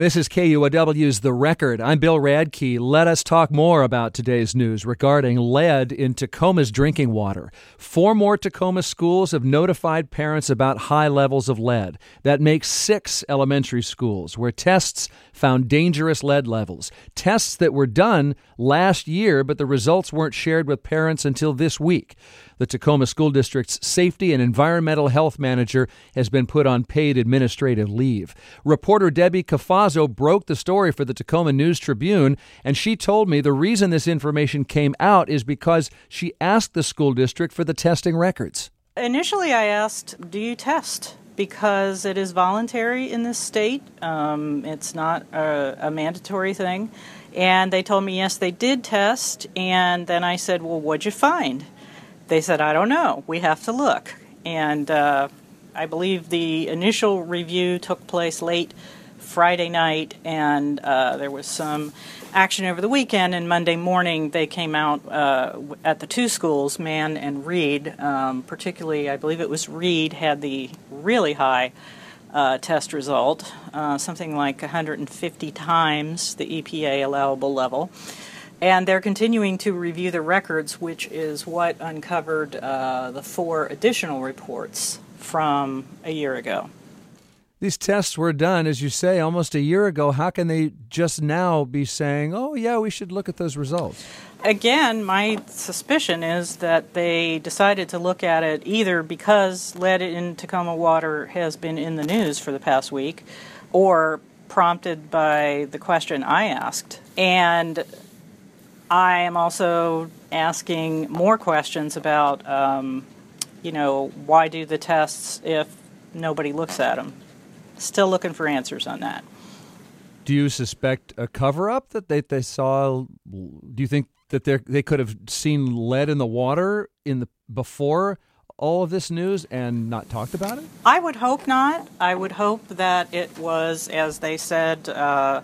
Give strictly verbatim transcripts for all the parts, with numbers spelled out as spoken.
This is K U O W's The Record. I'm Bill Radke. Let us talk more about today's news regarding lead in Tacoma's drinking water. Four more Tacoma schools have notified parents about high levels of lead. That makes six elementary schools where tests found dangerous lead levels. Tests that were done last year, but the results weren't shared with parents until this week. The Tacoma School District's Safety and Environmental Health Manager has been put on paid administrative leave. Reporter Debbie Cafazzo broke the story for the Tacoma News Tribune, and she told me the reason this information came out is because she asked the school district for the testing records. Initially, I asked, do you test? Because it is voluntary in this state. Um, it's not a, a mandatory thing. And they told me, yes, they did test. And then I said, well, what'd you find? They said, I don't know. We have to look. And uh, I believe the initial review took place late Friday night, and uh, there was some action over the weekend, and Monday morning they came out uh, at the two schools, Mann and Reed. Um, particularly, I believe it was Reed had the really high uh, test result, uh, something like one hundred fifty times the E P A allowable level. And they're continuing to review the records, which is what uncovered uh, the four additional reports from a year ago. These tests were done, as you say, almost a year ago. How can they just now be saying, oh, yeah, we should look at those results? Again, my suspicion is that they decided to look at it either because lead in Tacoma water has been in the news for the past week, or prompted by the question I asked. And I am also asking more questions about, um, you know, why do the tests if nobody looks at them? Still looking for answers on that. Do you suspect a cover-up that they, they saw? Do you think that they they could have seen lead in the water in the before all of this news and not talked about it? I would hope not. I would hope that it was, as they said, uh,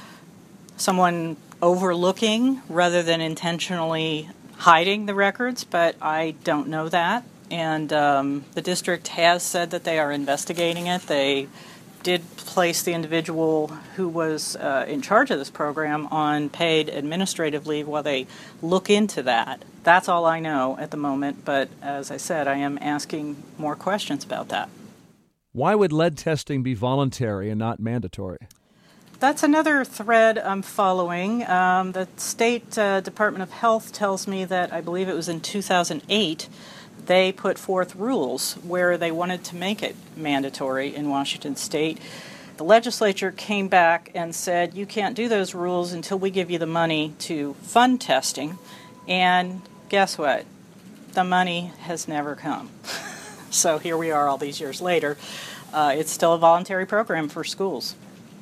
someone overlooking rather than intentionally hiding the records, but I don't know that. And um, the district has said that they are investigating it. They did place the individual who was uh, in charge of this program on paid administrative leave while they look into that. That's all I know at the moment, but as I said, I am asking more questions about that. Why would lead testing be voluntary and not mandatory? That's another thread I'm following. Um, the State uh, Department of Health tells me that I believe it was in two thousand eight they put forth rules where they wanted to make it mandatory in Washington State. The legislature came back and said, you can't do those rules until we give you the money to fund testing. And guess what? The money has never come. So here we are all these years later. Uh, it's still a voluntary program for schools.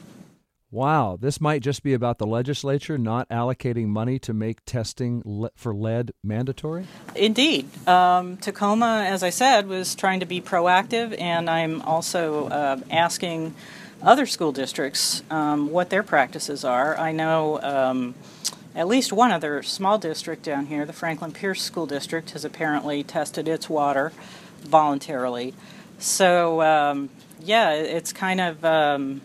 Wow, this might just be about the legislature not allocating money to make testing le- for lead mandatory? Indeed. Um, Tacoma, as I said, was trying to be proactive, and I'm also uh, asking other school districts um, what their practices are. I know um, at least one other small district down here, the Franklin Pierce School District, has apparently tested its water voluntarily. So, um, yeah, it's kind of... Um,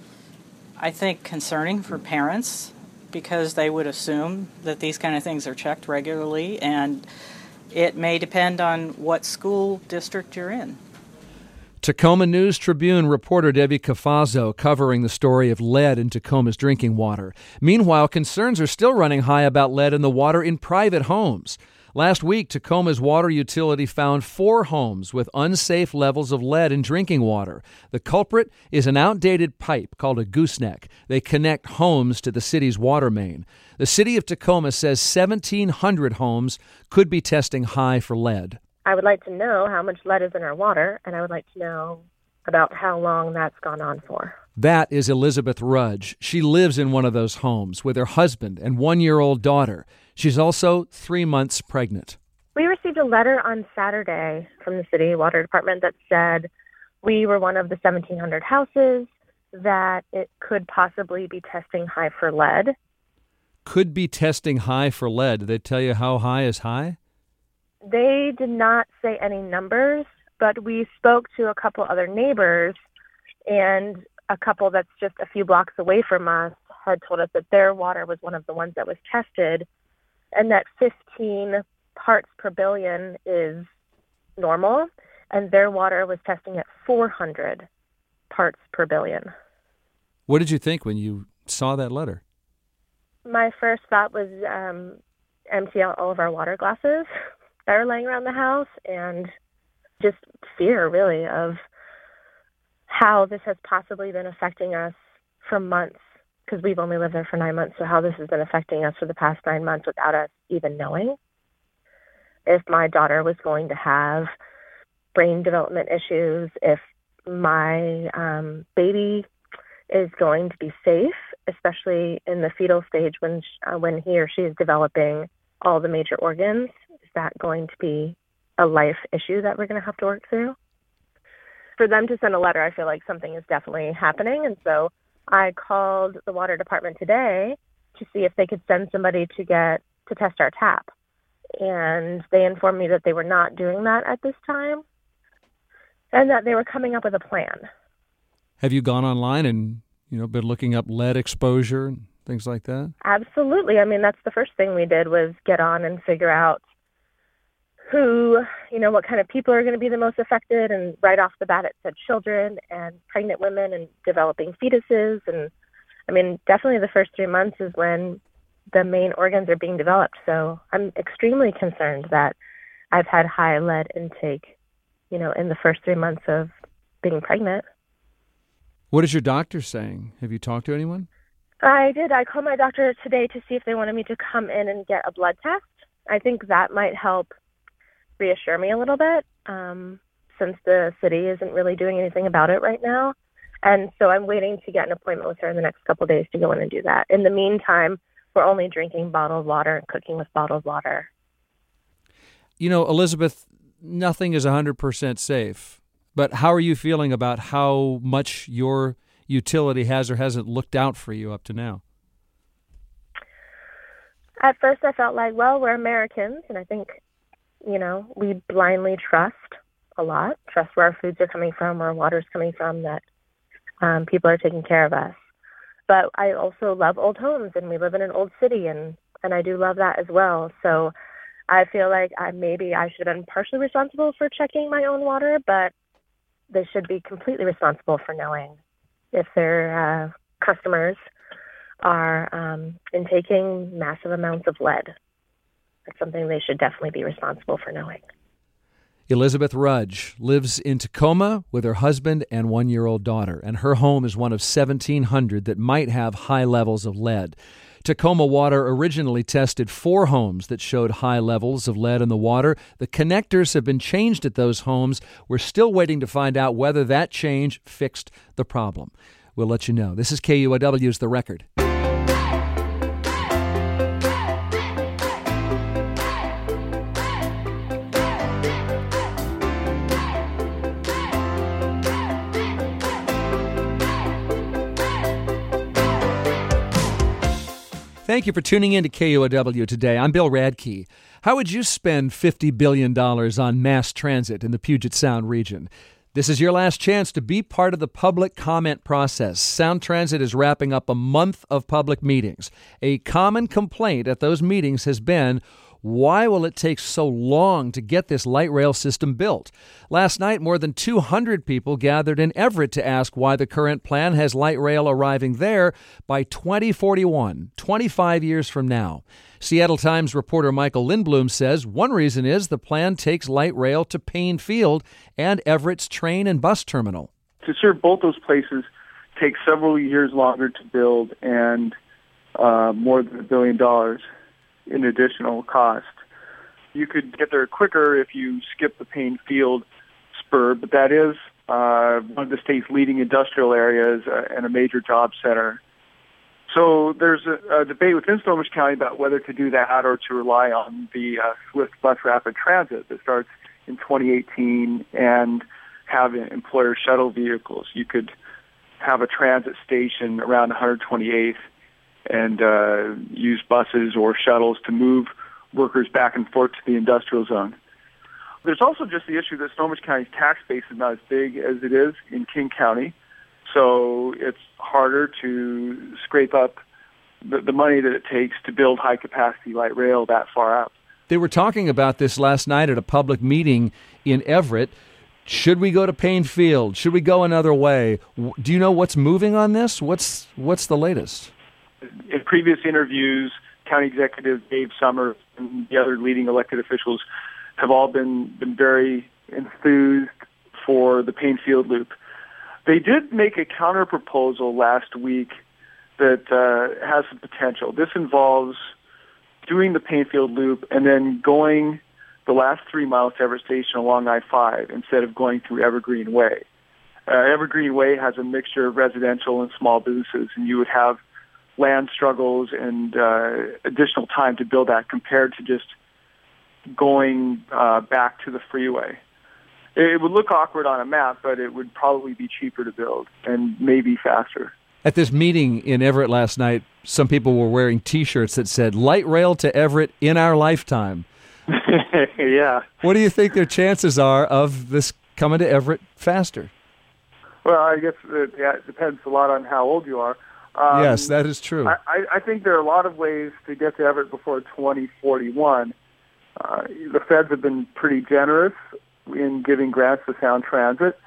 I think, concerning for parents because they would assume that these kind of things are checked regularly, and it may depend on what school district you're in. Tacoma News Tribune reporter Debbie Cafazzo covering the story of lead in Tacoma's drinking water. Meanwhile, concerns are still running high about lead in the water in private homes. Last week, Tacoma's water utility found four homes with unsafe levels of lead in drinking water. The culprit is an outdated pipe called a gooseneck. They connect homes to the city's water main. The city of Tacoma says seventeen hundred homes could be testing high for lead. I would like to know how much lead is in our water, and I would like to know about how long that's gone on for. That is Elizabeth Rudge. She lives in one of those homes with her husband and one-year-old daughter. She's also three months pregnant. We received a letter on Saturday from the city water department that said we were one of the seventeen hundred houses, that it could possibly be testing high for lead. Could be testing high for lead. Did they tell you how high is high? They did not say any numbers, but we spoke to a couple other neighbors, and a couple that's just a few blocks away from us had told us that their water was one of the ones that was tested, and that fifteen parts per billion is normal, and their water was testing at four hundred parts per billion. What did you think when you saw that letter? My first thought was um, empty out all of our water glasses that are laying around the house, and just fear, really, of how this has possibly been affecting us for months, because we've only lived there for nine months, so how this has been affecting us for the past nine months without us even knowing. If my daughter was going to have brain development issues, if my um, baby is going to be safe, especially in the fetal stage when sh- uh, when he or she is developing all the major organs, is that going to be a life issue that we're going to have to work through? For them to send a letter, I feel like something is definitely happening, and so I called the water department today to see if they could send somebody to get to test our tap. And they informed me that they were not doing that at this time and that they were coming up with a plan. Have you gone online and, you know, been looking up lead exposure and things like that? Absolutely. I mean, that's the first thing we did, was get on and figure out who, you know, what kind of people are going to be the most affected. And right off the bat, it said children and pregnant women and developing fetuses. And I mean, definitely the first three months is when the main organs are being developed. So I'm extremely concerned that I've had high lead intake, you know, in the first three months of being pregnant. What is your doctor saying? Have you talked to anyone? I did. I called my doctor today to see if they wanted me to come in and get a blood test. I think that might help reassure me a little bit, um, since the city isn't really doing anything about it right now. And so I'm waiting to get an appointment with her in the next couple of days to go in and do that. In the meantime, we're only drinking bottled water and cooking with bottled water. You know, Elizabeth, nothing is one hundred percent safe. But how are you feeling about how much your utility has or hasn't looked out for you up to now? At first I felt like, well, we're Americans, and I think, you know, we blindly trust a lot, trust where our foods are coming from, where our water's coming from, that um, people are taking care of us. But I also love old homes, and we live in an old city, and, and I do love that as well. So I feel like I maybe I should have been partially responsible for checking my own water, but they should be completely responsible for knowing if their uh, customers are um, intaking massive amounts of lead. That's something they should definitely be responsible for knowing. Elizabeth Rudge lives in Tacoma with her husband and one-year-old daughter, and her home is one of seventeen hundred that might have high levels of lead. Tacoma Water originally tested four homes that showed high levels of lead in the water. The connectors have been changed at those homes. We're still waiting to find out whether that change fixed the problem. We'll let you know. This is K U O W's The Record. Thank you for tuning in to K U O W today. I'm Bill Radke. How would you spend fifty billion dollars on mass transit in the Puget Sound region? This is your last chance to be part of the public comment process. Sound Transit is wrapping up a month of public meetings. A common complaint at those meetings has been, why will it take so long to get this light rail system built? Last night, more than two hundred people gathered in Everett to ask why the current plan has light rail arriving there by twenty forty-one, twenty-five years from now. Seattle Times reporter Michael Lindblom says one reason is the plan takes light rail to Payne Field and Everett's train and bus terminal. To serve both those places takes several years longer to build and uh, more than a billion dollars in additional cost. You could get there quicker if you skip the Payne Field spur, but that is uh, one of the state's leading industrial areas uh, and a major job center. So there's a, a debate within Snohomish County about whether to do that or to rely on the uh, Swift Bus Rapid Transit that starts in twenty eighteen and have employer shuttle vehicles. You could have a transit station around one hundred twenty-eighth and uh, use buses or shuttles to move workers back and forth to the industrial zone. There's also just the issue that Snohomish County's tax base is not as big as it is in King County. So it's harder to scrape up the, the money that it takes to build high-capacity light rail that far out. They were talking about this last night at a public meeting in Everett. Should we go to Payne Field? Should we go another way? Do you know what's moving on this? What's what's the latest? In previous interviews, County Executive Dave Summers and the other leading elected officials have all been, been very enthused for the Payne Field loop. They did make a counter-proposal last week that uh, has some potential. This involves doing the Payne Field loop and then going the last three miles to Everett Station along I five instead of going through Evergreen Way. Uh, Evergreen Way has a mixture of residential and small businesses, and you would have land struggles and uh, additional time to build that compared to just going uh, back to the freeway. It would look awkward on a map, but it would probably be cheaper to build and maybe faster. At this meeting in Everett last night, some people were wearing T-shirts that said, "Light rail to Everett in our lifetime." Yeah. What do you think their chances are of this coming to Everett faster? Well, I guess it, yeah, it depends a lot on how old you are. Um, yes, that is true. I, I think there are a lot of ways to get to Everett before twenty forty-one. Uh, the feds have been pretty generous in giving grants to Sound Transit,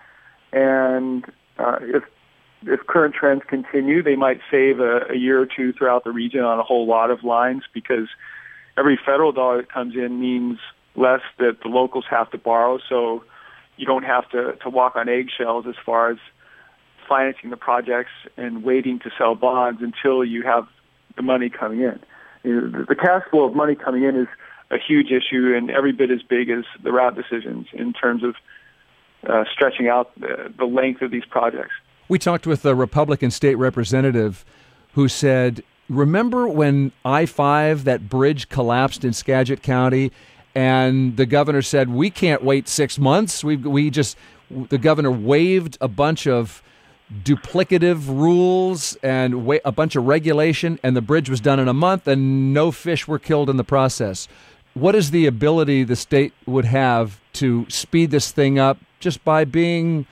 and uh, if if current trends continue, they might save a, a year or two throughout the region on a whole lot of lines, because every federal dollar that comes in means less that the locals have to borrow, so you don't have to, to walk on eggshells as far as financing the projects and waiting to sell bonds until you have the money coming in. You know, the, the cash flow of money coming in is a huge issue and every bit as big as the route decisions in terms of uh, stretching out the, the length of these projects. We talked with a Republican state representative who said, remember when I five, that bridge collapsed in Skagit County, and the governor said, we can't wait six months. We we just, the governor waived a bunch of duplicative rules and wa- a bunch of regulation, and the bridge was done in a month, and no fish were killed in the process. What is the ability the state would have to speed this thing up just by being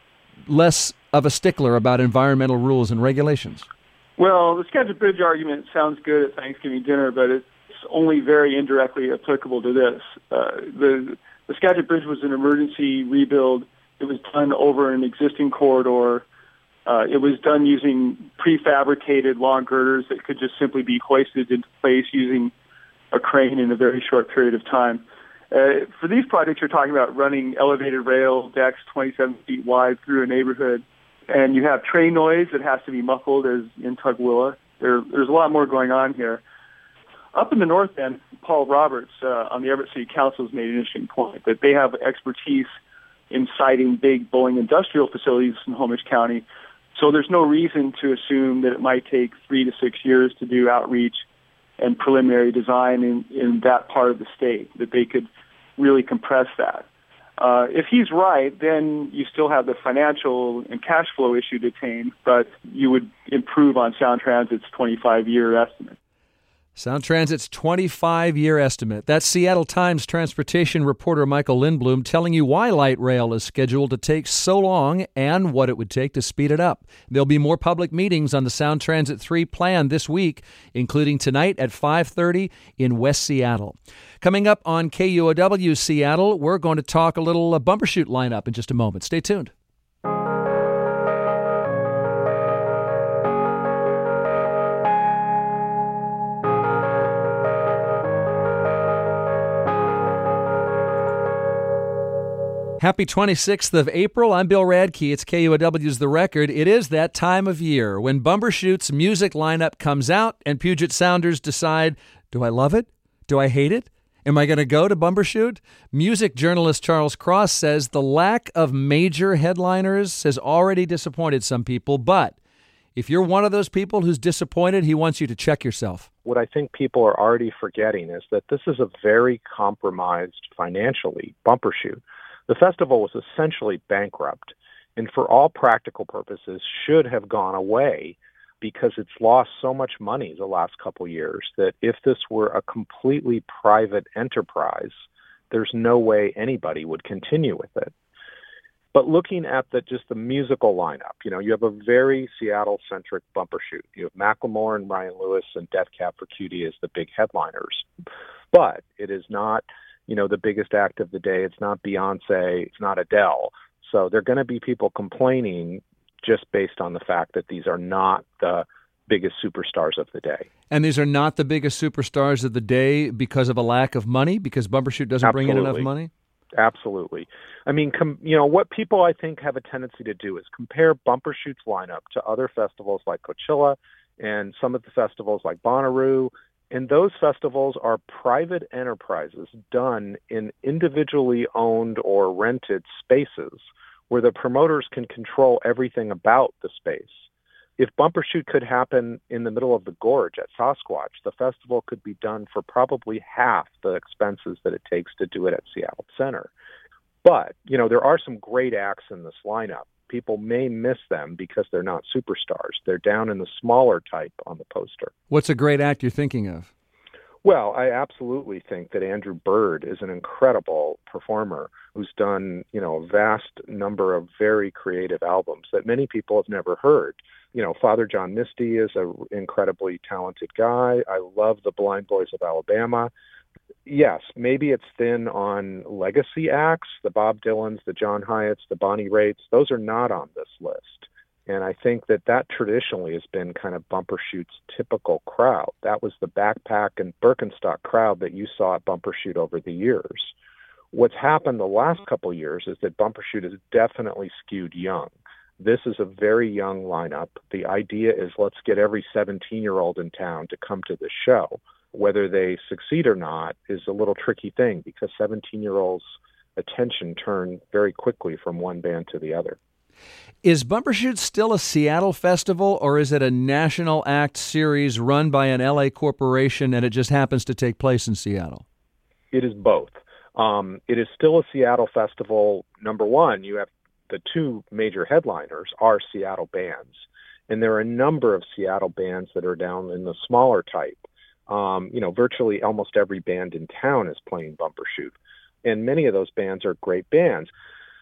less of a stickler about environmental rules and regulations? Well, the Skagit Bridge argument sounds good at Thanksgiving dinner, but it's only very indirectly applicable to this. Uh, the, the Skagit Bridge was an emergency rebuild. It was done over an existing corridor. Uh, it was done using prefabricated long girders that could just simply be hoisted into place using a crane in a very short period of time. Uh, for these projects, you're talking about running elevated rail decks twenty-seven feet wide through a neighborhood, and you have train noise that has to be muffled as in Tukwila. There, there's a lot more going on here. Up in the north end, Paul Roberts uh, on the Everett City Council has made an interesting point that they have expertise in siting big Boeing industrial facilities in Homish County. So there's no reason to assume that it might take three to six years to do outreach and preliminary design in, in that part of the state, that they could really compress that. Uh, if he's right, then you still have the financial and cash flow issue to tame, but you would improve on Sound Transit's twenty-five-year estimate. Sound Transit's twenty-five-year estimate. That's Seattle Times transportation reporter Michael Lindblom telling you why light rail is scheduled to take so long and what it would take to speed it up. There'll be more public meetings on the Sound Transit three plan this week, including tonight at five thirty in West Seattle. Coming up on K U O W Seattle, we're going to talk a little uh, Bumbershoot lineup in just a moment. Stay tuned. Happy twenty-sixth of April. I'm Bill Radke. It's K U O W's The Record. It is that time of year when Bumbershoot's music lineup comes out and Puget Sounders decide, do I love it? Do I hate it? Am I going to go to Bumbershoot? Music journalist Charles Cross says the lack of major headliners has already disappointed some people, but if you're one of those people who's disappointed, he wants you to check yourself. What I think people are already forgetting is that this is a very compromised financially Bumbershoot. The festival was essentially bankrupt and for all practical purposes should have gone away because it's lost so much money the last couple of years that if this were a completely private enterprise, there's no way anybody would continue with it. But looking at the just the musical lineup, you know, you have a very Seattle-centric bumper shoot. You have Macklemore and Ryan Lewis and Death Cab for Cutie as the big headliners. But it is not, you know, the biggest act of the day. It's not Beyonce. It's not Adele. So there are going to be people complaining just based on the fact that these are not the biggest superstars of the day. And these are not the biggest superstars of the day because of a lack of money, because Bumbershoot doesn't Absolutely. bring in enough money? Absolutely. I mean, com- you know, what people I think have a tendency to do is compare Bumbershoot's lineup to other festivals like Coachella and some of the festivals like Bonnaroo. And those festivals are private enterprises done in individually owned or rented spaces where the promoters can control everything about the space. If Bumbershoot could happen in the middle of the gorge at Sasquatch, the festival could be done for probably half the expenses that it takes to do it at Seattle Center. But, you know, there are some great acts in this lineup. People may miss them because they're not superstars. They're down in the smaller type on the poster. What's a great act you're thinking of? Well, I absolutely think that Andrew Bird is an incredible performer who's done, you know, a vast number of very creative albums that many people have never heard. You know, Father John Misty is an incredibly talented guy. I love the Blind Boys of Alabama. Yes, maybe it's thin on legacy acts, the Bob Dylans, the John Hyatts, the Bonnie Raitt's. Those are not on this list. And I think that that traditionally has been kind of Bumbershoot's typical crowd. That was the backpack and Birkenstock crowd that you saw at Bumbershoot over the years. What's happened the last couple of years is that Bumbershoot has definitely skewed young. This is a very young lineup. The idea is let's get every seventeen-year-old in town to come to this show. Whether they succeed or not is a little tricky thing because seventeen-year-olds' attention turn very quickly from one band to the other. Is Bumbershoot still a Seattle festival, or is it a national act series run by an L A corporation and it just happens to take place in Seattle? It is both. Um, it is still a Seattle festival. Number one, you have the two major headliners are Seattle bands, and there are a number of Seattle bands that are down in the smaller type. Um, you know, virtually almost every band in town is playing Bumbershoot, and many of those bands are great bands.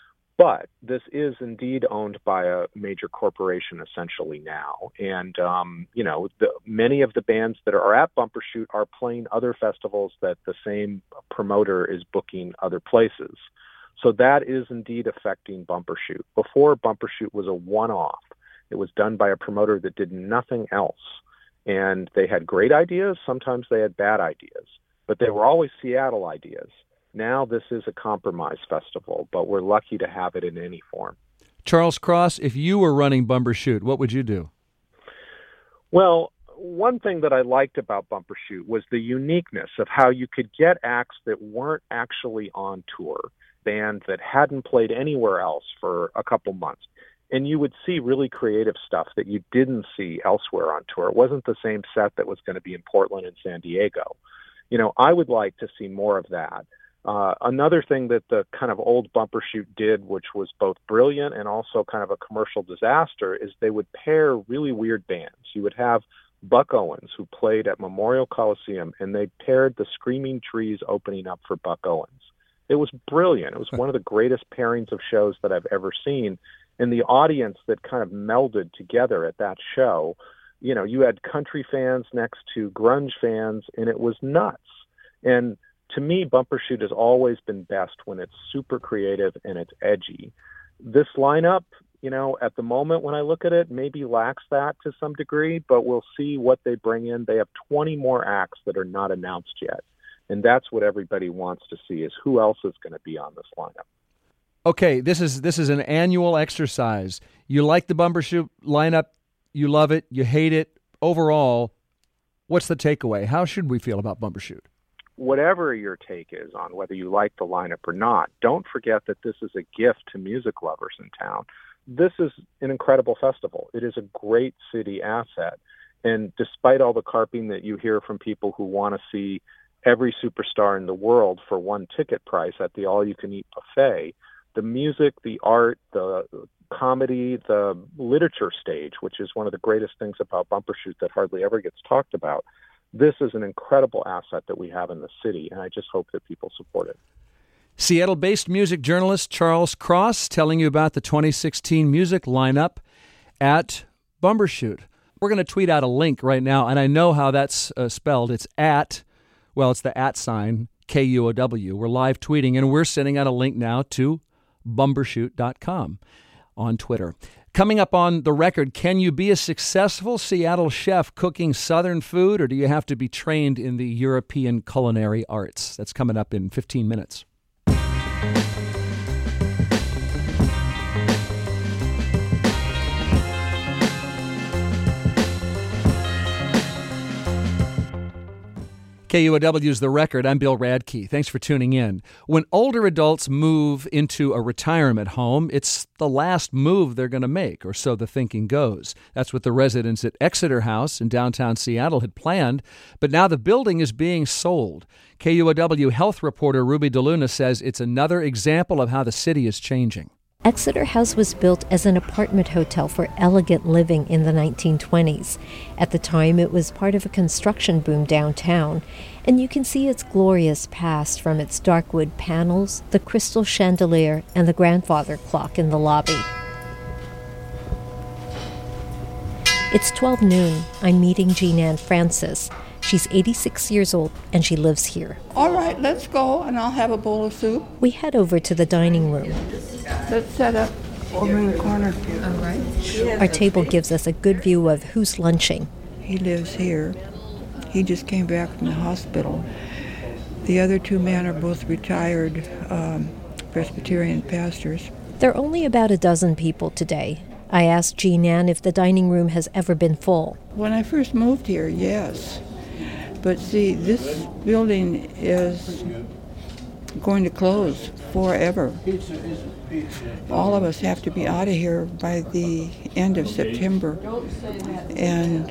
But this is indeed owned by a major corporation essentially now. And, um, you know, the, many of the bands that are at Bumbershoot are playing other festivals that the same promoter is booking other places. So that is indeed affecting Bumbershoot. Before, Bumbershoot was a one-off. It was done by a promoter that did nothing else. And they had great ideas. Sometimes they had bad ideas. But they were always Seattle ideas. Now this is a compromise festival, but we're lucky to have it in any form. Charles Cross, if you were running Bumbershoot, what would you do? Well, one thing that I liked about Bumbershoot was the uniqueness of how you could get acts that weren't actually on tour, bands that hadn't played anywhere else for a couple months. And you would see really creative stuff that you didn't see elsewhere on tour. It wasn't the same set that was going to be in Portland and San Diego. You know, I would like to see more of that. Uh, another thing that the kind of old Bumbershoot did, which was both brilliant and also kind of a commercial disaster, is they would pair really weird bands. You would have Buck Owens, who played at Memorial Coliseum, and they paired the Screaming Trees opening up for Buck Owens. It was brilliant. It was one of the greatest pairings of shows that I've ever seen. And the audience that kind of melded together at that show, you know, you had country fans next to grunge fans, and it was nuts. And to me, Bumbershoot has always been best when it's super creative and it's edgy. This lineup, you know, at the moment when I look at it, maybe lacks that to some degree, but we'll see what they bring in. They have twenty more acts that are not announced yet. And that's what everybody wants to see is who else is going to be on this lineup. Okay, this is this is an annual exercise. You like the Bumbershoot lineup, you love it, you hate it. Overall, what's the takeaway? How should we feel about Bumbershoot? Whatever your take is on whether you like the lineup or not, don't forget that this is a gift to music lovers in town. This is an incredible festival. It is a great city asset. And despite all the carping that you hear from people who want to see every superstar in the world for one ticket price at the all-you-can-eat buffet, the music, the art, the comedy, the literature stage, which is one of the greatest things about Bumbershoot that hardly ever gets talked about, this is an incredible asset that we have in the city, and I just hope that people support it. Seattle-based music journalist Charles Cross telling you about the twenty sixteen music lineup at Bumbershoot. We're going to tweet out a link right now, and I know how that's uh, spelled. It's at, well, it's the at sign, K U O W. We're live tweeting, and we're sending out a link now to bumbershoot dot com on Twitter. Coming up on The Record, can you be a successful Seattle chef cooking Southern food, or do you have to be trained in the European culinary arts? That's coming up in fifteen minutes. K U O W's The Record. I'm Bill Radke. Thanks for tuning in. When older adults move into a retirement home, it's the last move they're going to make, or so the thinking goes. That's what the residents at Exeter House in downtown Seattle had planned, but now the building is being sold. K U O W health reporter Ruby DeLuna says it's another example of how the city is changing. Exeter House was built as an apartment hotel for elegant living in the nineteen twenties. At the time, it was part of a construction boom downtown, and you can see its glorious past from its dark wood panels, the crystal chandelier, and the grandfather clock in the lobby. It's twelve noon. I'm meeting Jean Ann Francis. She's eighty-six years old, and she lives here. All right, let's go, and I'll have a bowl of soup. We head over to the dining room. Let's set up over in the corner. All right. Our table gives us a good view of who's lunching. He lives here. He just came back from the hospital. The other two men are both retired um, Presbyterian pastors. There are only about a dozen people today. I asked Jean Ann if the dining room has ever been full. When I first moved here, yes. But see, this building is going to close forever. All of us have to be out of here by the end of September, and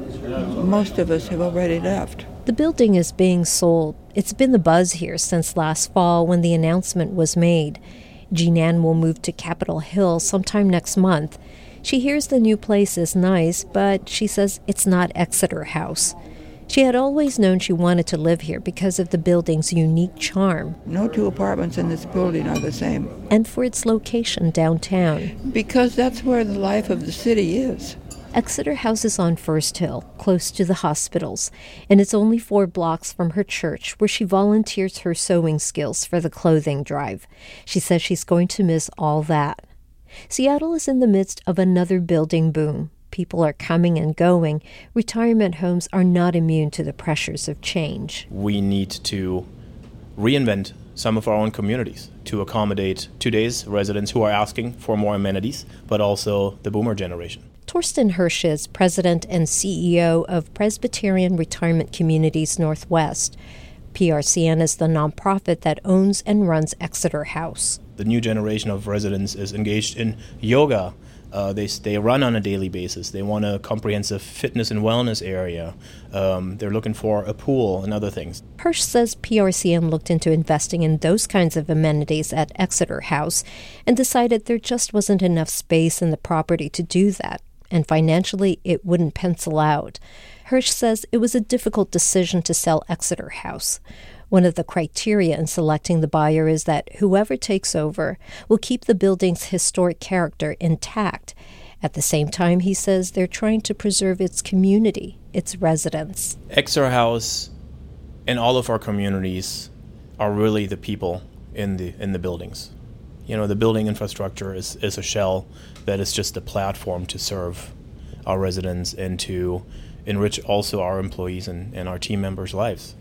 most of us have already left. The building is being sold. It's been the buzz here since last fall when the announcement was made. Jean Ann will move to Capitol Hill sometime next month. She hears the new place is nice, but she says it's not Exeter House. She had always known she wanted to live here because of the building's unique charm. No two apartments in this building are the same. And for its location downtown. Because that's where the life of the city is. Exeter House is on First Hill, close to the hospitals, and it's only four blocks from her church where she volunteers her sewing skills for the clothing drive. She says she's going to miss all that. Seattle is in the midst of another building boom. People are coming and going. Retirement homes are not immune to the pressures of change. We need to reinvent some of our own communities to accommodate today's residents who are asking for more amenities, but also the boomer generation. Torsten Hirsch is president and C E O of Presbyterian Retirement Communities Northwest. P R C N is the nonprofit that owns and runs Exeter House. The new generation of residents is engaged in yoga. Uh, they they run on a daily basis. They want a comprehensive fitness and wellness area. Um, they're looking for a pool and other things. Hirsch says P R C N looked into investing in those kinds of amenities at Exeter House and decided there just wasn't enough space in the property to do that, and financially it wouldn't pencil out. Hirsch says it was a difficult decision to sell Exeter House. One of the criteria in selecting the buyer is that whoever takes over will keep the building's historic character intact. At the same time, he says they're trying to preserve its community, its residents. Exeter House and all of our communities are really the people in the in the buildings. You know, the building infrastructure is, is a shell that is just a platform to serve our residents and to enrich also our employees and, and our team members' lives.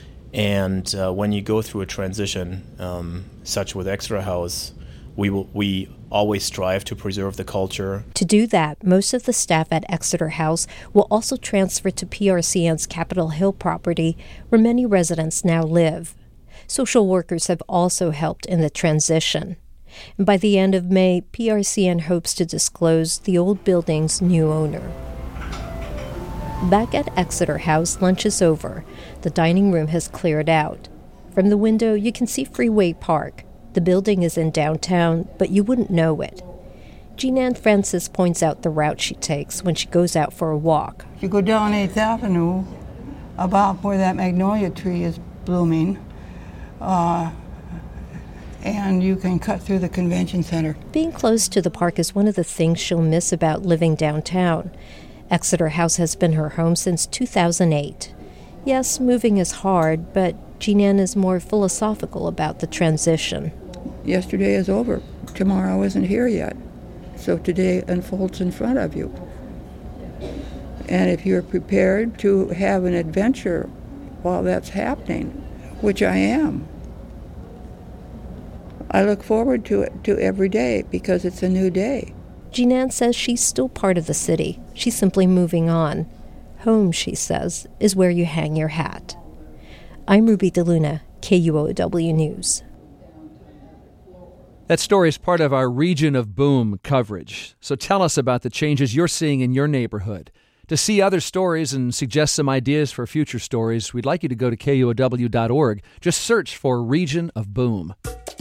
And uh, when you go through a transition, um, such with Exeter House, we will, we always strive to preserve the culture. To do that, most of the staff at Exeter House will also transfer to P R C N's Capitol Hill property, where many residents now live. Social workers have also helped in the transition. And by the end of May, P R C N hopes to disclose the old building's new owner. Back at Exeter House, lunch is over. The dining room has cleared out. From the window, you can see Freeway Park. The building is in downtown, but you wouldn't know it. Jean Ann Francis points out the route she takes when she goes out for a walk. If you go down eighth Avenue, about where that magnolia tree is blooming, uh, and you can cut through the convention center. Being close to the park is one of the things she'll miss about living downtown. Exeter House has been her home since two thousand eight. Yes, moving is hard, but Jean-Ann is more philosophical about the transition. Yesterday is over. Tomorrow isn't here yet. So today unfolds in front of you. And if you're prepared to have an adventure while that's happening, which I am, I look forward to it to every day because it's a new day. Jean-Ann says she's still part of the city. She's simply moving on. Home, she says, is where you hang your hat. I'm Ruby DeLuna, K U O W News. That story is part of our Region of Boom coverage. So tell us about the changes you're seeing in your neighborhood. To see other stories and suggest some ideas for future stories, we'd like you to go to K U O W dot org. Just search for Region of Boom.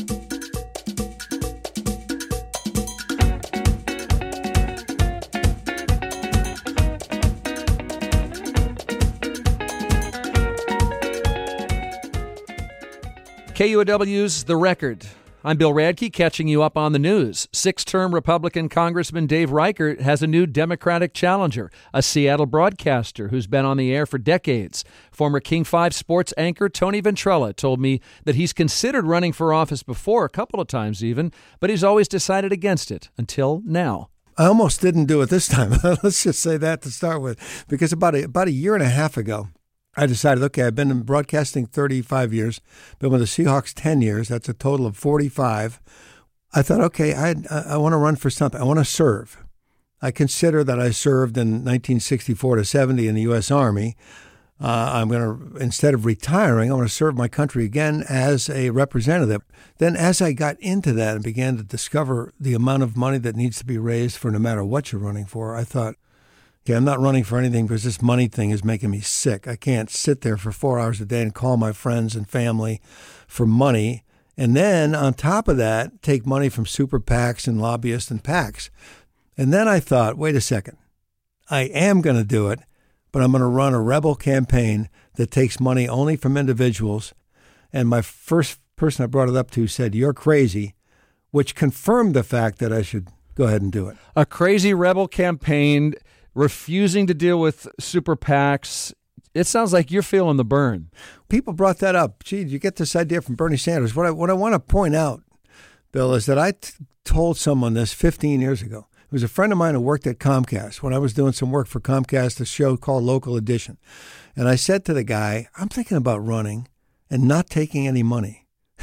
K U O W's The Record. I'm Bill Radke, catching you up on the news. Six-term Republican Congressman Dave Reichert has a new Democratic challenger, a Seattle broadcaster who's been on the air for decades. Former King five sports anchor Tony Ventrella told me that he's considered running for office before, a couple of times even, but he's always decided against it until now. I almost didn't do it this time. Let's just say that to start with, because about a, about a year and a half ago, I decided, okay, I've been in broadcasting thirty-five years, been with the Seahawks ten years. That's a total of forty-five. I thought, okay, I I want to run for something. I want to serve. I consider that I served in nineteen sixty-four to seventy in the U S Army. Uh, I'm going to, instead of retiring, I want to serve my country again as a representative. Then as I got into that and began to discover the amount of money that needs to be raised for no matter what you're running for, I thought, okay, I'm not running for anything because this money thing is making me sick. I can't sit there for four hours a day and call my friends and family for money. And then on top of that, take money from super PACs and lobbyists and PACs. And then I thought, wait a second, I am going to do it, but I'm going to run a rebel campaign that takes money only from individuals. And my first person I brought it up to said, you're crazy, which confirmed the fact that I should go ahead and do it. A crazy rebel campaign, refusing to deal with super PACs. It sounds like you're feeling the burn. People brought that up. Gee, did you get this idea from Bernie Sanders? What I, what I want to point out, Bill, is that I t- told someone this fifteen years ago. It was a friend of mine who worked at Comcast when I was doing some work for Comcast, a show called Local Edition. And I said to the guy, I'm thinking about running and not taking any money,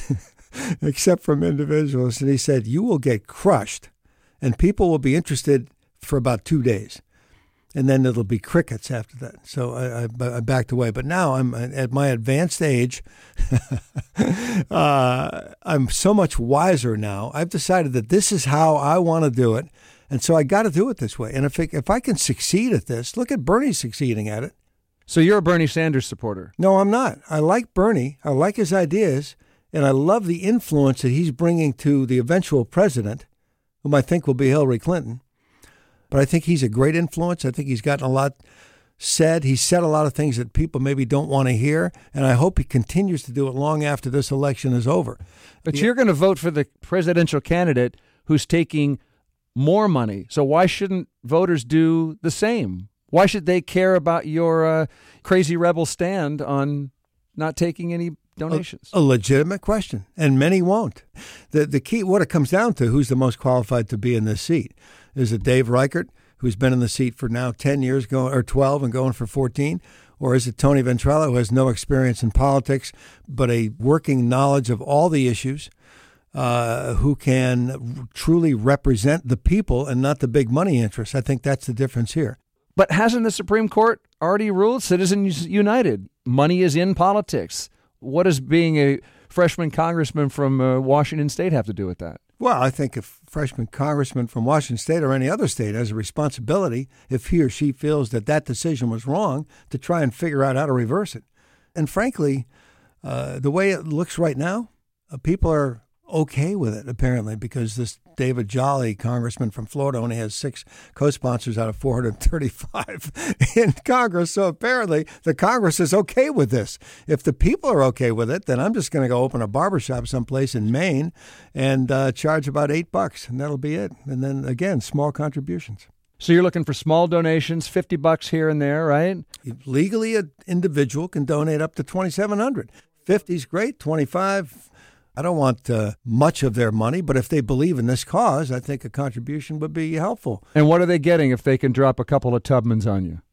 except from individuals. And he said, you will get crushed, and people will be interested for about two days. And then it'll be crickets after that. So I, I, I backed away. But now I'm at my advanced age. uh, I'm so much wiser now. I've decided that this is how I want to do it. And so I got to do it this way. And if it, if I can succeed at this, look at Bernie succeeding at it. So you're a Bernie Sanders supporter? No, I'm not. I like Bernie. I like his ideas. And I love the influence that he's bringing to the eventual president, whom I think will be Hillary Clinton. But I think he's a great influence. I think he's gotten a lot said. He's said a lot of things that people maybe don't want to hear. And I hope he continues to do it long after this election is over. But you're going to vote for the presidential candidate who's taking more money. So why shouldn't voters do the same? Why should they care about your uh, crazy rebel stand on not taking any donations? A, a legitimate question, and many won't. The the key, what it comes down to, who's the most qualified to be in this seat? Is it Dave Reichert, who's been in the seat for now ten years, going or twelve and going for fourteen? Or is it Tony Ventrella, who has no experience in politics, but a working knowledge of all the issues, uh, who can truly represent the people and not the big money interests? I think that's the difference here. But hasn't the Supreme Court already ruled, Citizens United, money is in politics? What does being a freshman congressman from uh, Washington State have to do with that? Well, I think if a freshman congressman from Washington State or any other state has a responsibility, if he or she feels that that decision was wrong, to try and figure out how to reverse it. And frankly, uh, the way it looks right now, uh, people are okay with it, apparently, because this David Jolly, congressman from Florida, only has six co-sponsors out of four hundred thirty-five in Congress. So apparently the Congress is okay with this. If the people are okay with it, then I'm just going to go open a barbershop someplace in Maine and uh, charge about eight bucks, and that'll be it. And then, again, small contributions. So you're looking for small donations, fifty bucks here and there, right? Legally, an individual can donate up to twenty-seven hundred dollars. fifty is great, twenty-five. I don't want uh, much of their money, but if they believe in this cause, I think a contribution would be helpful. And what are they getting if they can drop a couple of Tubmans on you?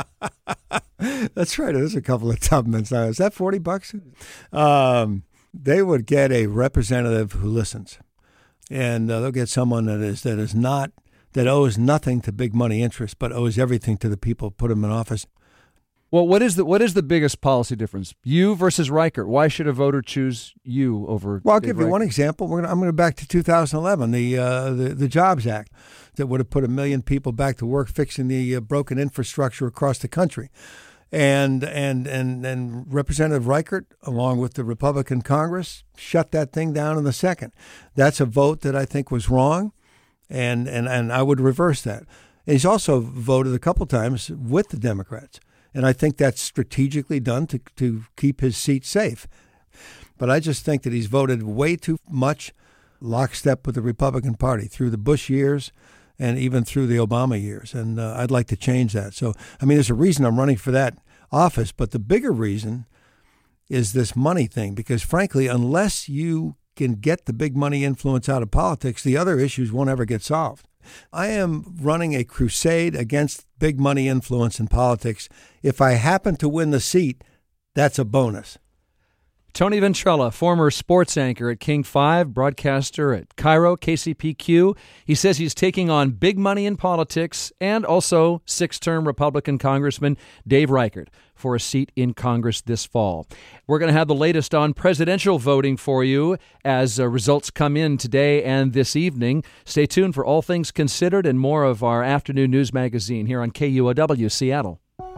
That's right. There's a couple of Tubmans now. Is that forty bucks? Um, they would get a representative who listens, and uh, they'll get someone that is that is not that owes nothing to big money interests, but owes everything to the people who put them in office. Well, what is the what is the biggest policy difference? You versus Reichert. Why should a voter choose you over? Well, I'll Dave give you Reichert? one example. We're gonna, I'm going to back to two thousand eleven, the, uh, the the Jobs Act that would have put a million people back to work, fixing the uh, broken infrastructure across the country, and and and and Representative Reichert, along with the Republican Congress, shut that thing down in the second. That's a vote that I think was wrong, and and and I would reverse that. And he's also voted a couple times with the Democrats. And I think that's strategically done to to keep his seat safe. But I just think that he's voted way too much lockstep with the Republican Party through the Bush years and even through the Obama years. And uh, I'd like to change that. So, I mean, there's a reason I'm running for that office. But the bigger reason is this money thing, because, frankly, unless you can get the big money influence out of politics, the other issues won't ever get solved. I am running a crusade against big money influence in politics. If I happen to win the seat, that's a bonus. Tony Ventrella, former sports anchor at King five, broadcaster at Cairo, K C P Q. He says he's taking on big money in politics and also six-term Republican Congressman Dave Reichert for a seat in Congress this fall. We're going to have the latest on presidential voting for you as uh, results come in today and this evening. Stay tuned for All Things Considered and more of our afternoon news magazine here on K U O W Seattle.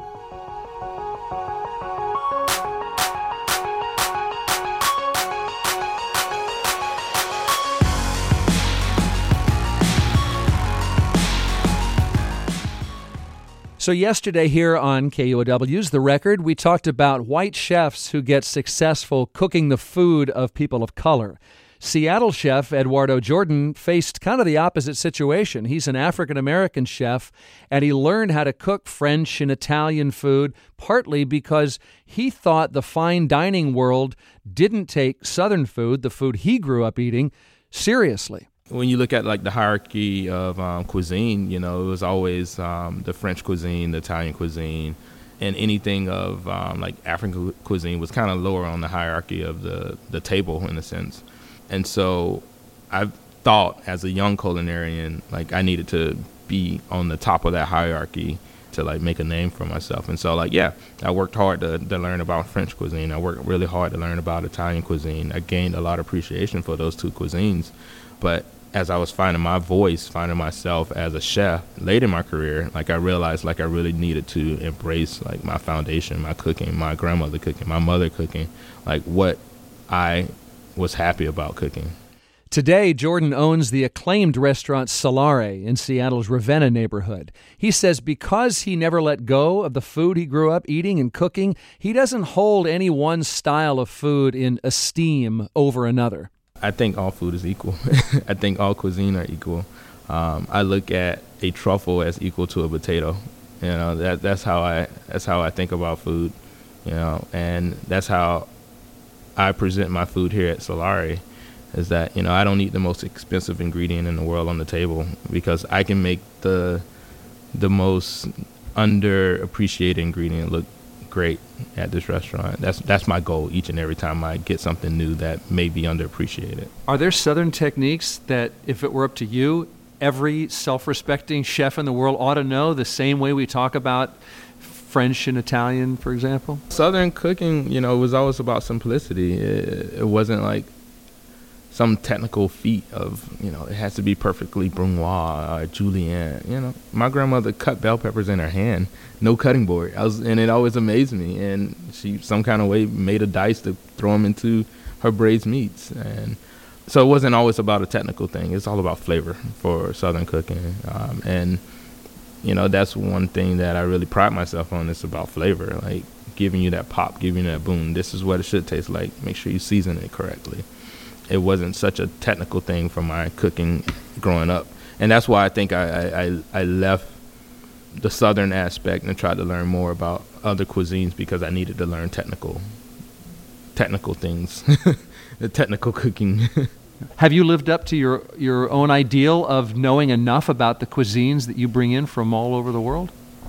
So yesterday here on K U O W's The Record, we talked about white chefs who get successful cooking the food of people of color. Seattle chef Eduardo Jordan faced kind of the opposite situation. He's an African-American chef, and he learned how to cook French and Italian food, partly because he thought the fine dining world didn't take Southern food, the food he grew up eating, seriously. When you look at like the hierarchy of um, cuisine, you know, it was always um, the French cuisine, the Italian cuisine, and anything of um, like African cuisine was kind of lower on the hierarchy of the, the table in a sense. And so I thought as a young culinarian, like I needed to be on the top of that hierarchy to like make a name for myself. And so like, yeah, I worked hard to, to learn about French cuisine. I worked really hard to learn about Italian cuisine. I gained a lot of appreciation for those two cuisines. But as I was finding my voice, finding myself as a chef late in my career, like I realized like I really needed to embrace like my foundation, my cooking, my grandmother cooking, my mother cooking, like what I was happy about cooking. Today, Jordan owns the acclaimed restaurant Solare in Seattle's Ravenna neighborhood. He says because he never let go of the food he grew up eating and cooking, he doesn't hold any one style of food in esteem over another. I think all food is equal. I think all cuisine are equal. Um, I look at a truffle as equal to a potato. You know, that that's how I that's how I think about food. You know, and that's how I present my food here at Solare. Is that, you know, I don't need the most expensive ingredient in the world on the table because I can make the the most underappreciated ingredient look great at this restaurant. That's that's my goal each and every time I get something new that may be underappreciated. Are there Southern techniques that, if it were up to you, every self-respecting chef in the world ought to know the same way we talk about French and Italian, for example? Southern cooking, you know, was always about simplicity. It, it wasn't like some technical feat of, you know, it has to be perfectly brunoise or julienne. You know, my grandmother cut bell peppers in her hand, no cutting board. I was, and it always amazed me. And she, some kind of way, made a dice to throw them into her braised meats. And so it wasn't always about a technical thing. It's all about flavor for Southern cooking. Um, and, you know, that's one thing that I really pride myself on. It's about flavor, like giving you that pop, giving you that boom. This is what it should taste like. Make sure you season it correctly. It wasn't such a technical thing for my cooking growing up. And that's why I think I, I, I left the Southern aspect and tried to learn more about other cuisines, because I needed to learn technical technical things, the technical cooking. Have you lived up to your, your own ideal of knowing enough about the cuisines that you bring in from all over the world?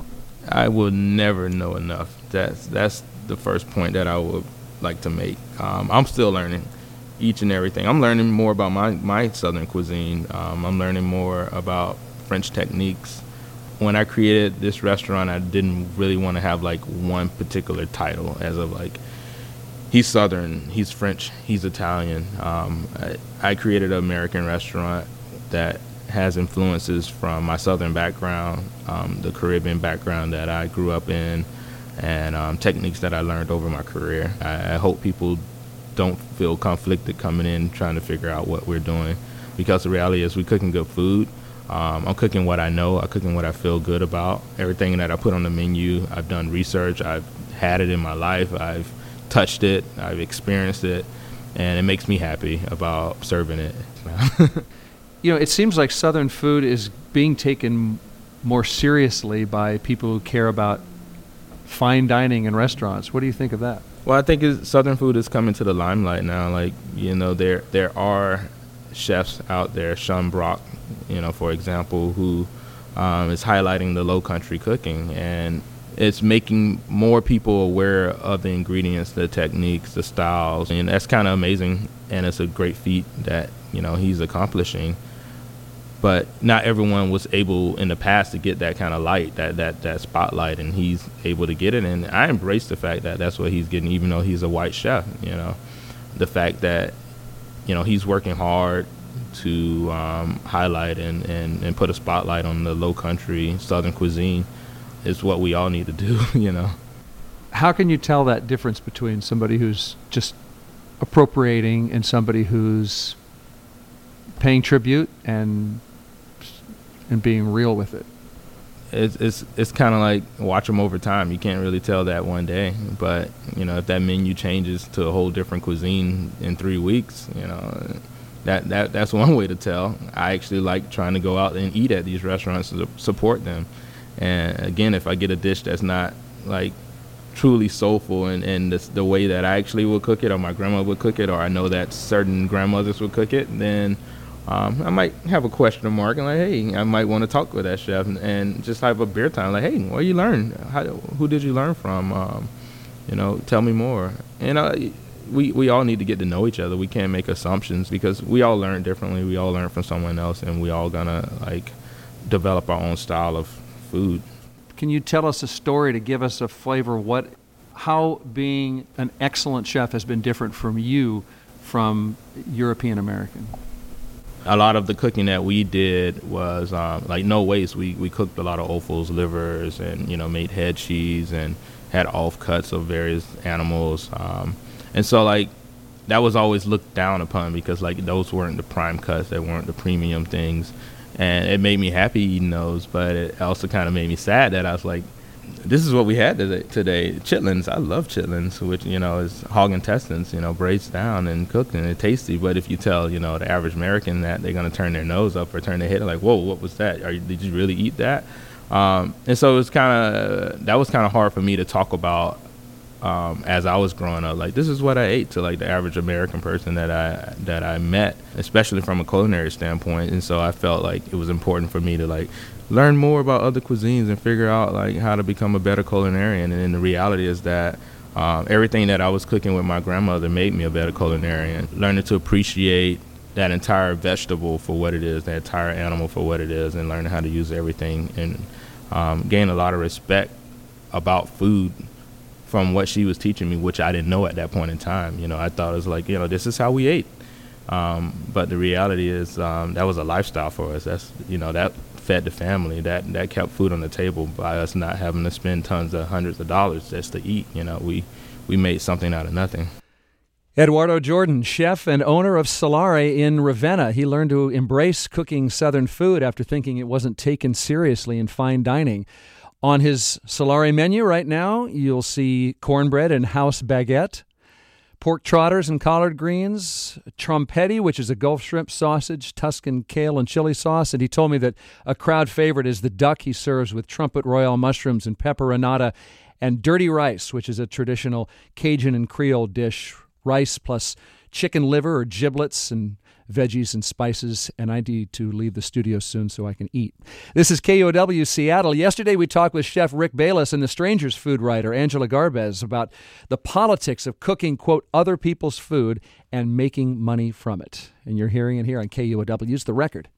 I will never know enough. That's that's the first point that I would like to make. Um, I'm still learning each and everything. I'm learning more about my, my Southern cuisine. Um, I'm learning more about French techniques. When I created this restaurant, I didn't really want to have like one particular title as of like, he's Southern, he's French, he's Italian. Um, I, I created an American restaurant that has influences from my Southern background, um, the Caribbean background that I grew up in, and um, techniques that I learned over my career. I, I hope people don't feel conflicted coming in trying to figure out what we're doing, because the reality is we're cooking good food. Um, I'm cooking what I know. I'm cooking what I feel good about. Everything that I put on the menu, I've done research. I've had it in my life. I've touched it. I've experienced it, and it makes me happy about serving it. You know, it seems like Southern food is being taken more seriously by people who care about fine dining in restaurants. What do you think of that? Well, I think it's, Southern food is coming to the limelight now. Like, you know, there there are chefs out there, Sean Brock, you know, for example, who um, is highlighting the low country cooking, and it's making more people aware of the ingredients, the techniques, the styles, and that's kind of amazing, and it's a great feat that, you know, he's accomplishing. But not everyone was able in the past to get that kind of light, that, that, that spotlight, and he's able to get it. And I embrace the fact that that's what he's getting, even though he's a white chef, you know. The fact that, you know, he's working hard to um, highlight and, and, and put a spotlight on the low country Southern cuisine is what we all need to do, you know. How can you tell that difference between somebody who's just appropriating and somebody who's paying tribute and and being real with it? It's it's it's kind of like watch them over time. You can't really tell that one day, but you know, if that menu changes to a whole different cuisine in three weeks, you know, that that that's one way to tell. I actually like trying to go out and eat at these restaurants to support them. And again, if I get a dish that's not like truly soulful and and the, the way that I actually would cook it, or my grandma would cook it, or I know that certain grandmothers would cook it, then Um, I might have a question mark and like, hey, I might want to talk with that chef and, and just have a beer time. Like, hey, where you learn? How, who did you learn from? Um, you know, tell me more. And uh, we we all need to get to know each other. We can't make assumptions because we all learn differently. We all learn from someone else, and we all gonna like develop our own style of food. Can you tell us a story to give us a flavor of what, how being an excellent chef has been different from you, from European American? A lot of the cooking that we did was um, like no waste. We we cooked a lot of offals, livers, and you know made head cheese and had off cuts of various animals. Um, and so like that was always looked down upon because like those weren't the prime cuts, they weren't the premium things, and it made me happy eating those. But it also kind of made me sad that I was like, this is what we had today, today. Chitlins. I love chitlins, which, you know, is hog intestines, you know, braised down and cooked, and it's tasty. But if you tell, you know, the average American that, they're going to turn their nose up or turn their head like, whoa, what was that? Are you, did you really eat that? Um, and so it was kind of, that was kind of hard for me to talk about um, as I was growing up. Like, this is what I ate to, like, the average American person that I, that I met, especially from a culinary standpoint. And so I felt like it was important for me to, like, learn more about other cuisines and figure out like how to become a better culinarian. And the reality is that um, everything that I was cooking with my grandmother made me a better culinarian. Learning to appreciate that entire vegetable for what it is, that entire animal for what it is, and learning how to use everything, and um, gain a lot of respect about food from what she was teaching me, which I didn't know at that point in time. You know, I thought it was like, you know, this is how we ate. Um, but the reality is um, that was a lifestyle for us. That's, you know, that fed the family, that that kept food on the table by us not having to spend tons of hundreds of dollars just to eat. You know, we we made something out of nothing. Eduardo Jordan, chef and owner of Solare in Ravenna. He learned to embrace cooking Southern food after thinking it wasn't taken seriously in fine dining. On his Solare menu right now, you'll see cornbread and house baguette, pork trotters and collard greens, trompetti, which is a Gulf shrimp sausage, Tuscan kale and chili sauce. And he told me that a crowd favorite is the duck he serves with trumpet royale mushrooms and pepperonata, and dirty rice, which is a traditional Cajun and Creole dish. Rice plus chicken liver or giblets and veggies and spices, and I need to leave the studio soon so I can eat. This is K O W Seattle. Yesterday we talked with Chef Rick Bayless and the Stranger's food writer Angela Garbez about the politics of cooking, quote, other people's food and making money from it. And you're hearing it here on K O W's The Record.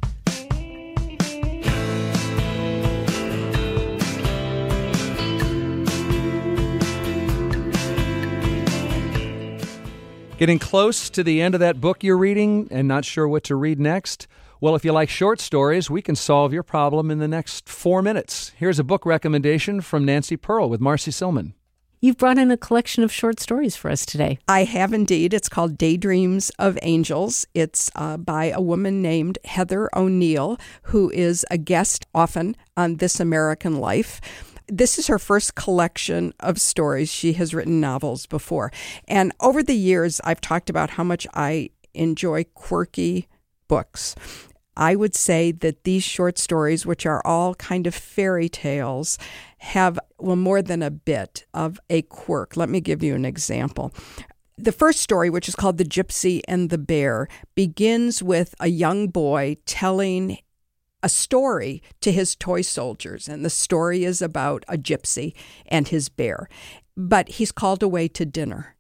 Getting close to the end of that book you're reading and not sure what to read next? Well, if you like short stories, we can solve your problem in the next four minutes. Here's a book recommendation from Nancy Pearl with Marcy Silman. You've brought in a collection of short stories for us today. I have indeed. It's called Daydreams of Angels. It's uh, by a woman named Heather O'Neill, who is a guest often on This American Life. This is her first collection of stories. She has written novels before. And over the years, I've talked about how much I enjoy quirky books. I would say that these short stories, which are all kind of fairy tales, have, well, more than a bit of a quirk. Let me give you an example. The first story, which is called The Gypsy and the Bear, begins with a young boy telling a story to his toy soldiers, and the story is about a gypsy and his bear. But he's called away to dinner.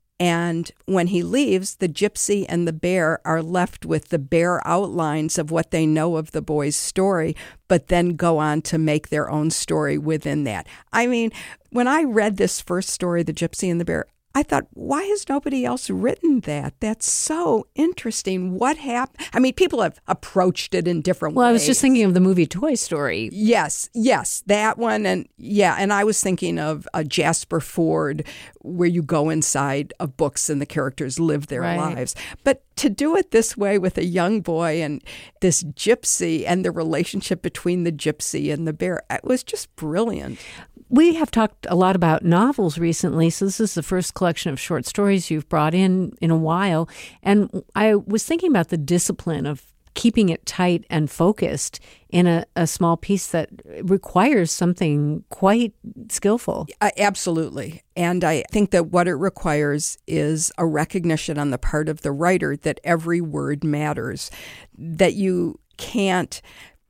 And when he leaves, the gypsy and the bear are left with the bare outlines of what they know of the boy's story, but then go on to make their own story within that. I mean, when I read this first story, The Gypsy and the Bear, I thought, why has nobody else written that? That's so interesting. What happened? I mean, people have approached it in different well, ways. Well, I was just thinking of the movie Toy Story. Yes, yes, that one. And yeah, and I was thinking of a Jasper Fforde, where you go inside of books and the characters live their right. lives. But to do it this way with a young boy and this gypsy and the relationship between the gypsy and the bear, it was just brilliant. We have talked a lot about novels recently, so this is the first collection of short stories you've brought in in a while. And I was thinking about the discipline of keeping it tight and focused in a, a small piece that requires something quite skillful. Uh, absolutely. And I think that what it requires is a recognition on the part of the writer that every word matters, that you can't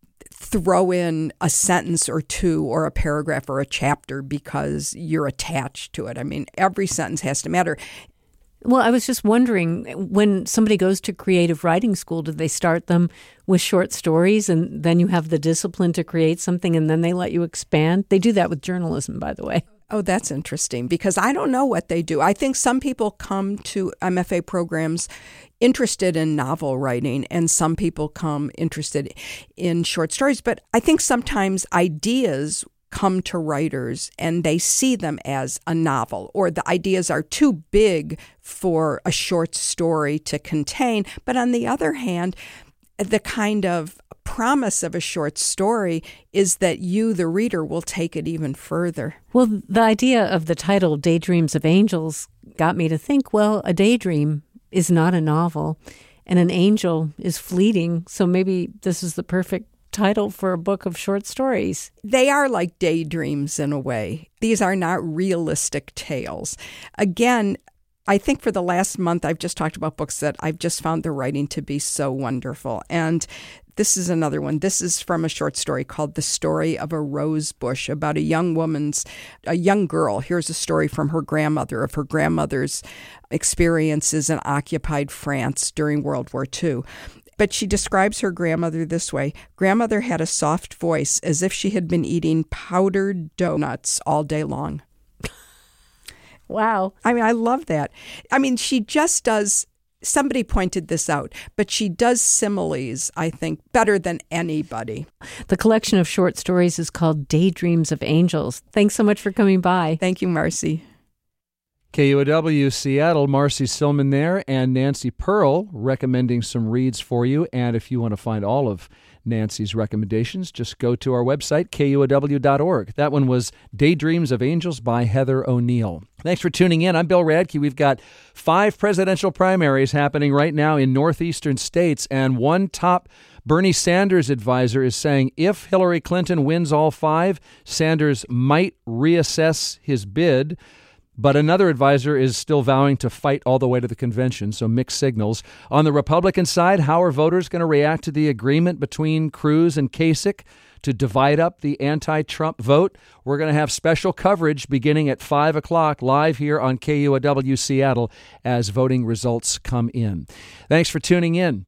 throw in a sentence or two or a paragraph or a chapter because you're attached to it. I mean, every sentence has to matter. Well, I was just wondering, when somebody goes to creative writing school, do they start them with short stories and then you have the discipline to create something and then they let you expand? They do that with journalism, by the way. Oh, that's interesting, because I don't know what they do. I think some people come to M F A programs interested in novel writing, and some people come interested in short stories. But I think sometimes ideas come to writers and they see them as a novel, or the ideas are too big for a short story to contain. But on the other hand, the kind of promise of a short story is that you, the reader, will take it even further. Well, the idea of the title, Daydreams of Angels, got me to think, well, a daydream is not a novel, and an angel is fleeting, so maybe this is the perfect title for a book of short stories. They are like daydreams in a way. These are not realistic tales. Again, I think for the last month, I've just talked about books that I've just found the writing to be so wonderful. And this is another one. This is from a short story called The Story of a Rose Bush, about a young woman's, a young girl. Here's a story from her grandmother of her grandmother's experiences in occupied France during World War Two. But she describes her grandmother this way. Grandmother had a soft voice, as if she had been eating powdered donuts all day long. Wow. I mean, I love that. I mean, she just does, somebody pointed this out, but she does similes, I think, better than anybody. The collection of short stories is called Daydreams of Angels. Thanks so much for coming by. Thank you, Marcy. K U O W Seattle, Marcy Silman there, and Nancy Pearl recommending some reads for you. And if you want to find all of Nancy's recommendations, just go to our website, K U O W dot org. That one was Daydreams of Angels by Heather O'Neill. Thanks for tuning in. I'm Bill Radke. We've got five presidential primaries happening right now in northeastern states, and one top Bernie Sanders advisor is saying if Hillary Clinton wins all five, Sanders might reassess his bid. But another advisor is still vowing to fight all the way to the convention, so mixed signals. On the Republican side, how are voters going to react to the agreement between Cruz and Kasich to divide up the anti-Trump vote? We're going to have special coverage beginning at five o'clock live here on K U O W Seattle as voting results come in. Thanks for tuning in.